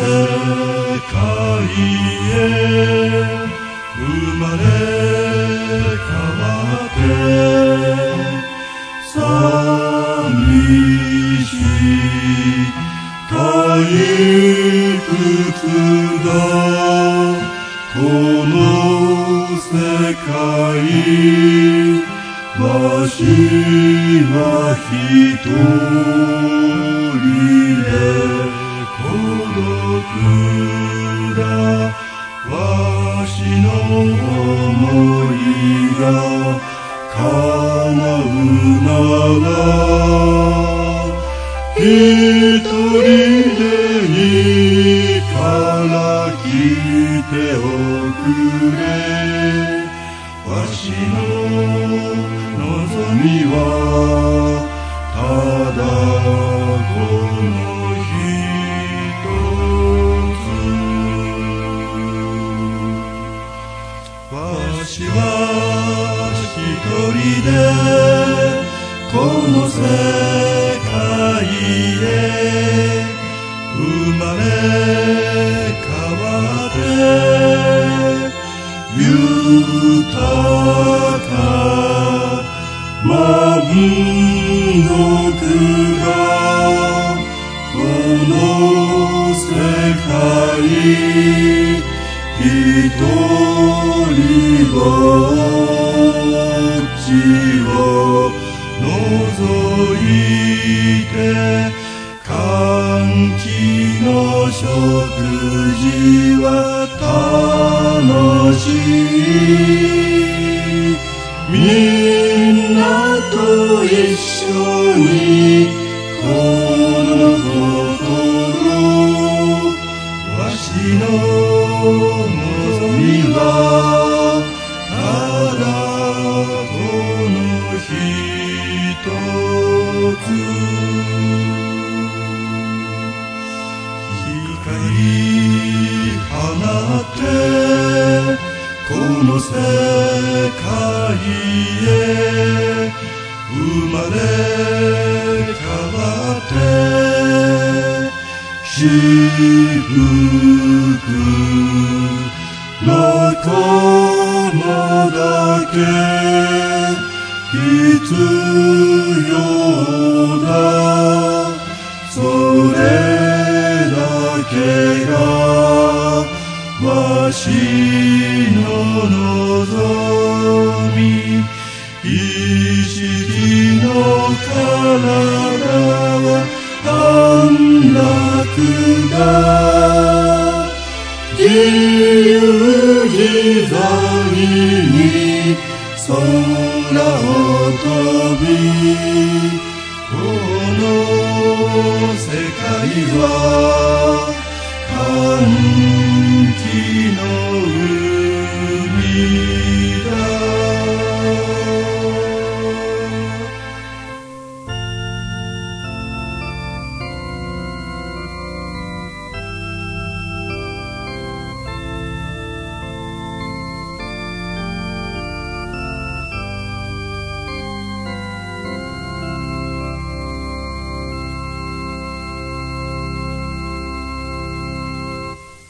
界へ生まれ変わって寂しい退屈だこの世界わしは一人で孤独だわしの想いが叶うなら一人でいいから来ておくれわしの望みはただこの一つわしは一人でこの世界へ生まれ変わって豊か満足がこの世界一人ぼっちを覗いて歓喜の食事は楽しいみんなと一緒にこの心わしの望みはただこの一つ光放ってこの世界へ生まれ変わって祝福のこのだけ必要だそれだけがわしの望み意識の体は安楽だ自由自在に空を飛びこの世界は